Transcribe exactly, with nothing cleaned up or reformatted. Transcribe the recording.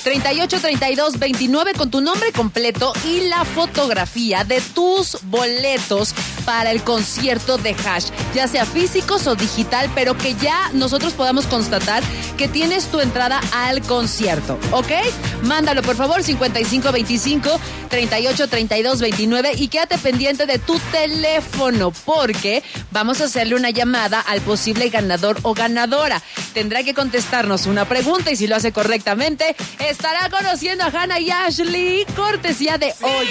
treinta y ocho, treinta y dos, veintinueve con tu nombre completo y la fotografía de tus boletos para el concierto de Hash, ya sea físicos o digital, pero que ya nosotros podamos constatar que tienes tu entrada al concierto, ¿ok? Mándalo, por favor, cincuenta y cinco veinticinco, treinta y ocho, treinta y dos, veintinueve y quédate pendiente de tu teléfono porque vamos a hacerle una llamada al posible ganador o ganadora. Tendrá que contestarnos una pregunta y si lo hace correctamente, estará conociendo a Hannah y Ashley, cortesía de hoy.